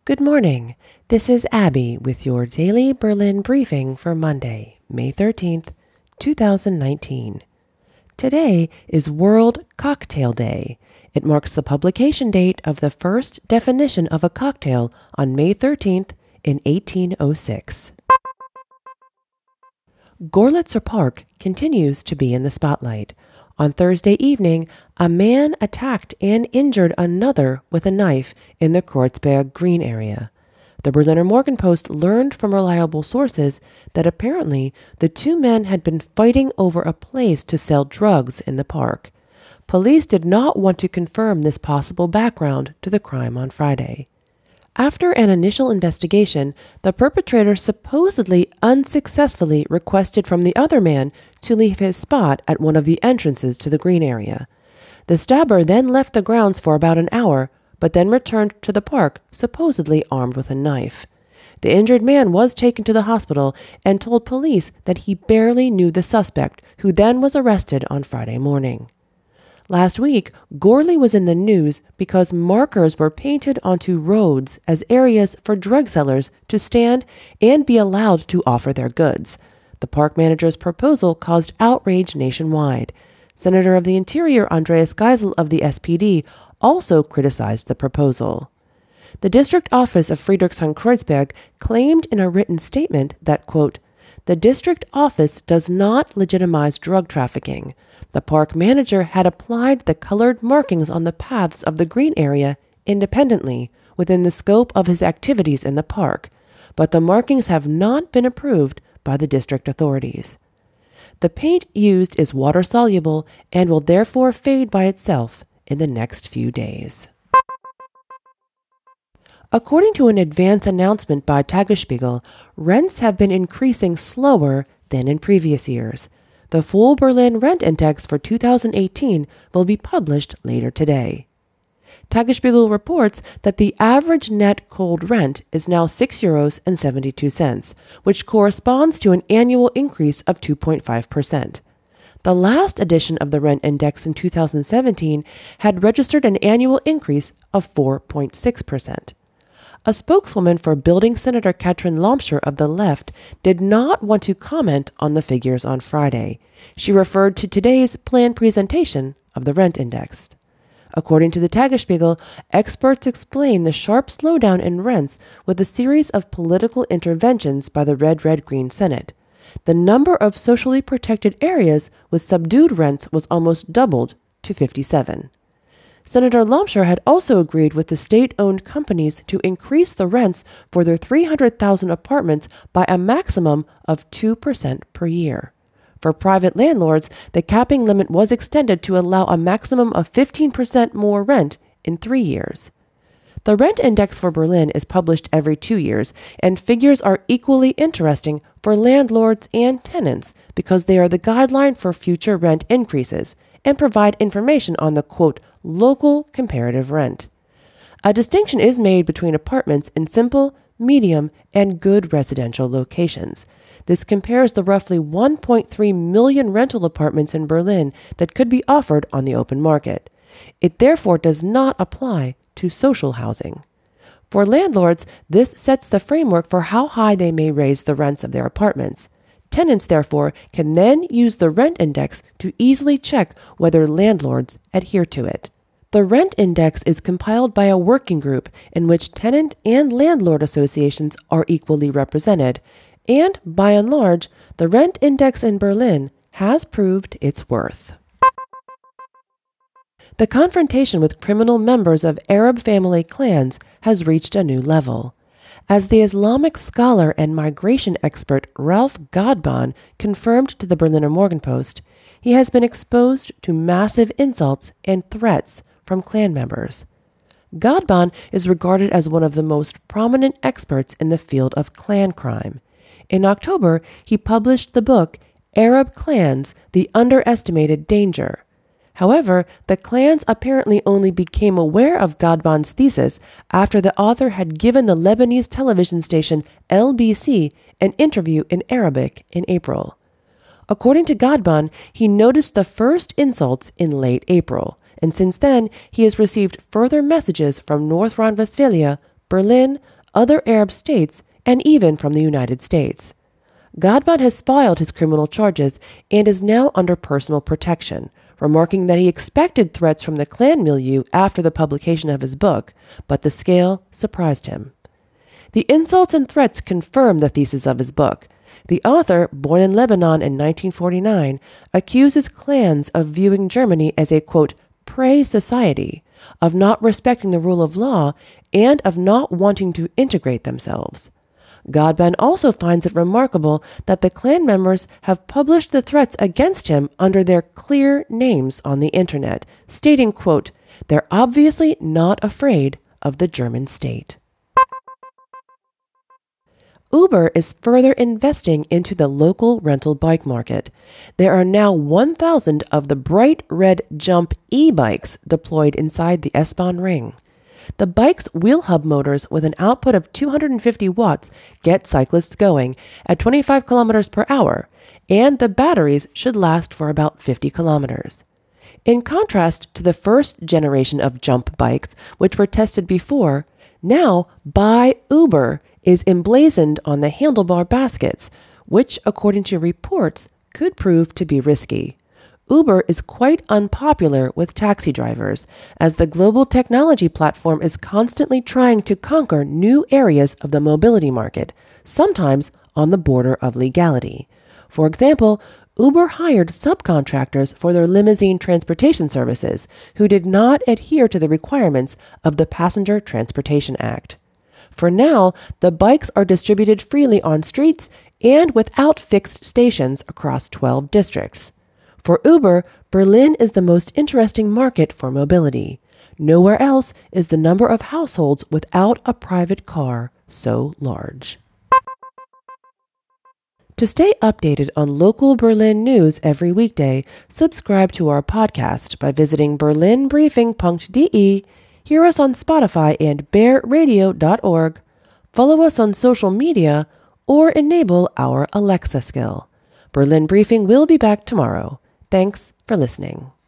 Good morning. This is Abby with your daily Berlin briefing for Monday, May 13th, 2019. Today is World Cocktail Day. It marks the publication date of the first definition of a cocktail on May 13th in 1806. Gorlitzer Park continues to be in the spotlight. On Thursday evening, a man attacked and injured another with a knife in the Kreuzberg Green area. The Berliner Morgenpost learned from reliable sources that apparently the two men had been fighting over a place to sell drugs in the park. Police did not want to confirm this possible background to the crime on Friday. After an initial investigation, the perpetrator supposedly unsuccessfully requested from the other man to leave his spot at one of the entrances to the green area. The stabber then left the grounds for about an hour, but then returned to the park, supposedly armed with a knife. The injured man was taken to the hospital and told police that he barely knew the suspect, who then was arrested on Friday morning. Last week, Gorley was in the news because markers were painted onto roads as areas for drug sellers to stand and be allowed to offer their goods. The park manager's proposal caused outrage nationwide. Senator of the Interior Andreas Geisel of the SPD also criticized the proposal. The district office of Friedrichshain-Kreuzberg claimed in a written statement that, quote, "The district office does not legitimize drug trafficking. The park manager had applied the colored markings on the paths of the green area independently within the scope of his activities in the park, but the markings have not been approved by the district authorities. The paint used is water-soluble and will therefore fade by itself in the next few days." According to an advance announcement by Tagesspiegel, rents have been increasing slower than in previous years. The full Berlin rent index for 2018 will be published later today. Tagesspiegel reports that the average net cold rent is now €6.72, which corresponds to an annual increase of 2.5%. The last edition of the rent index in 2017 had registered an annual increase of 4.6%. A spokeswoman for Building Senator Katrin Lomscher of the left did not want to comment on the figures on Friday. She referred to today's planned presentation of the rent index. According to the Tagesspiegel, experts explain the sharp slowdown in rents with a series of political interventions by the Red-Red-Green Senate. The number of socially protected areas with subdued rents was almost doubled to 57. Senator Lomscher had also agreed with the state-owned companies to increase the rents for their 300,000 apartments by a maximum of 2% per year. For private landlords, the capping limit was extended to allow a maximum of 15% more rent in 3 years. The rent index for Berlin is published every 2 years, and figures are equally interesting for landlords and tenants because they are the guideline for future rent increases and provide information on the, quote, local comparative rent. A distinction is made between apartments in simple, medium, and good residential locations. This compares the roughly 1.3 million rental apartments in Berlin that could be offered on the open market. It therefore does not apply to social housing. For landlords, this sets the framework for how high they may raise the rents of their apartments. Tenants, therefore, can then use the rent index to easily check whether landlords adhere to it. The rent index is compiled by a working group in which tenant and landlord associations are equally represented, and, by and large, the rent index in Berlin has proved its worth. The confrontation with criminal members of Arab family clans has reached a new level. As the Islamic scholar and migration expert Ralph Godbahn confirmed to the Berliner Morgenpost, he has been exposed to massive insults and threats from clan members. Godbahn is regarded as one of the most prominent experts in the field of clan crime. In October, he published the book Arab Clans: The Underestimated Danger. However, the clans apparently only became aware of Godbahn's thesis after the author had given the Lebanese television station LBC an interview in Arabic in April. According to Godbahn, he noticed the first insults in late April, and since then he has received further messages from North Rhine-Westphalia, Berlin, other Arab states, and even from the United States. Ghadban has filed his criminal charges and is now under personal protection, remarking that he expected threats from the Klan milieu after the publication of his book, but the scale surprised him. The insults and threats confirm the thesis of his book. The author, born in Lebanon in 1949, accuses clans of viewing Germany as a, quote, prey society, of not respecting the rule of law, and of not wanting to integrate themselves. Ghadban also finds it remarkable that the Klan members have published the threats against him under their clear names on the internet, stating, quote, they're obviously not afraid of the German state. Uber is further investing into the local rental bike market. There are now 1,000 of the bright red Jump e-bikes deployed inside the S-Bahn ring. The bike's wheel hub motors with an output of 250 watts get cyclists going at 25 kilometers per hour, and the batteries should last for about 50 kilometers. In contrast to the first generation of Jump bikes, which were tested before, now By Uber is emblazoned on the handlebar baskets, which, according to reports, could prove to be risky. Uber is quite unpopular with taxi drivers, as the global technology platform is constantly trying to conquer new areas of the mobility market, sometimes on the border of legality. For example, Uber hired subcontractors for their limousine transportation services who did not adhere to the requirements of the Passenger Transportation Act. For now, the bikes are distributed freely on streets and without fixed stations across 12 districts. For Uber, Berlin is the most interesting market for mobility. Nowhere else is the number of households without a private car so large. To stay updated on local Berlin news every weekday, subscribe to our podcast by visiting berlinbriefing.de, hear us on Spotify and bearradio.org, follow us on social media, or enable our Alexa skill. Berlin Briefing will be back tomorrow. Thanks for listening.